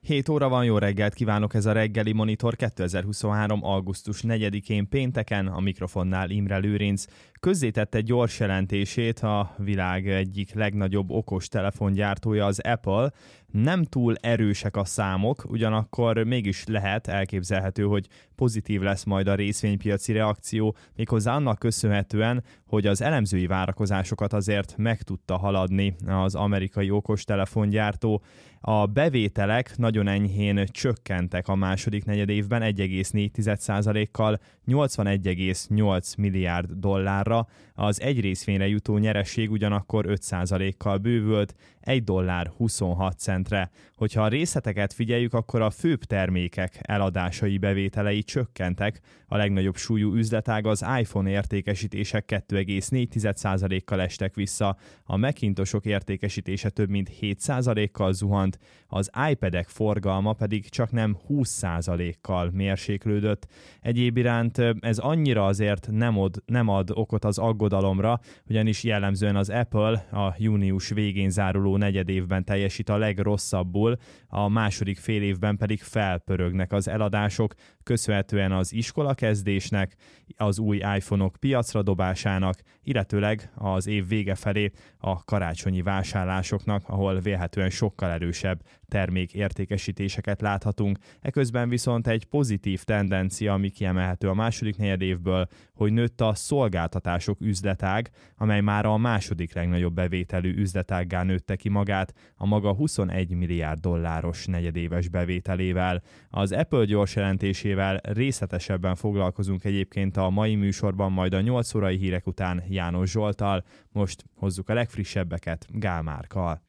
7 óra van, jó reggelt kívánok, ez a reggeli Monitor 2023. augusztus 4-én pénteken, a mikrofonnál Imre Lőrinc. Közzétette gyors jelentését a világ egyik legnagyobb okos telefongyártója, az Apple. Nem túl erősek a számok, ugyanakkor mégis lehet, elképzelhető, hogy pozitív lesz majd a részvénypiaci reakció, méghozzá annak köszönhetően, hogy az elemzői várakozásokat azért meg tudta haladni az amerikai okostelefongyártó. A bevételek nagyon enyhén csökkentek a második negyedévben 1,4%-kal 81,8 milliárd dollárra, az egy részvényre jutó nyeresség ugyanakkor 5%-kal bővült, $1.26. Hogyha a részleteket figyeljük, akkor a főbb termékek eladásai bevételei csökkentek, a legnagyobb súlyú üzletág az iPhone értékesítések 2,4%-kal estek vissza, a Macintosok értékesítése több mint 7%-kal zuhant, az iPad-ek forgalma pedig csak nem 20%-kal mérséklődött. Egyéb iránt ez annyira azért nem ad okot az aggodalomra, ugyanis jellemzően az Apple a június végén záruló negyedévben teljesít a legrosszabbul, a második fél évben pedig felpörögnek az eladások, köszönhetően az iskolakezdésnek, az új iPhone-ok piacra dobásának, illetőleg az év vége felé a karácsonyi vásárlásoknak, ahol vélhetően sokkal erősebb termékértékesítéseket láthatunk. Eközben viszont egy pozitív tendencia, ami kiemelhető a második negyedévből, hogy nőtt a szolgáltatások üzletág, amely már a második legnagyobb bevételű üzletággá nőtte ki magát, a maga 21 milliárd dolláros negyedéves bevételével. Az Apple gyors jelentésével részletesebben foglalkozunk egyébként a mai műsorban, majd a 8 órai hírek után János Zsolttal. Most hozzuk a legfrissebbeket Gál Márkkal.